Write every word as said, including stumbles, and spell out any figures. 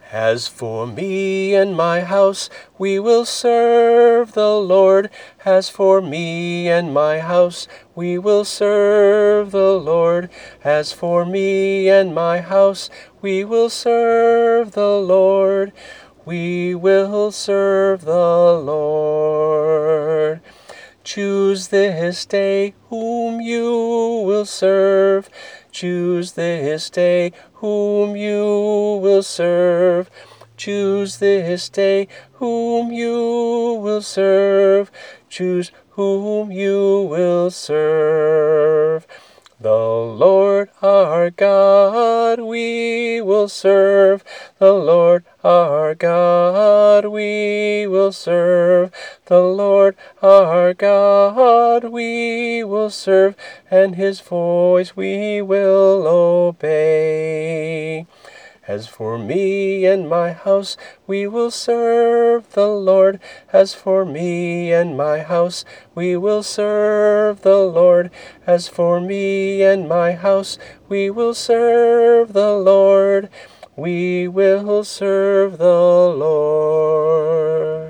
As for me and my house, we will serve the Lord. As for me and my house, we will serve the Lord. As for me and my house, we will serve the Lord. We will serve the Lord. Choose this day whom you will serve. Choose this day whom you will serve. Choose this day whom you will serve. Choose whom you will serve. The Lord our God we will serve. The Lord our God we will serve. The Lord our God we will serve, and his voice we will obey. As for me and my house, we will serve the Lord. As for me and my house, we will serve the Lord. As for me and my house, we will serve the Lord. We will serve the Lord.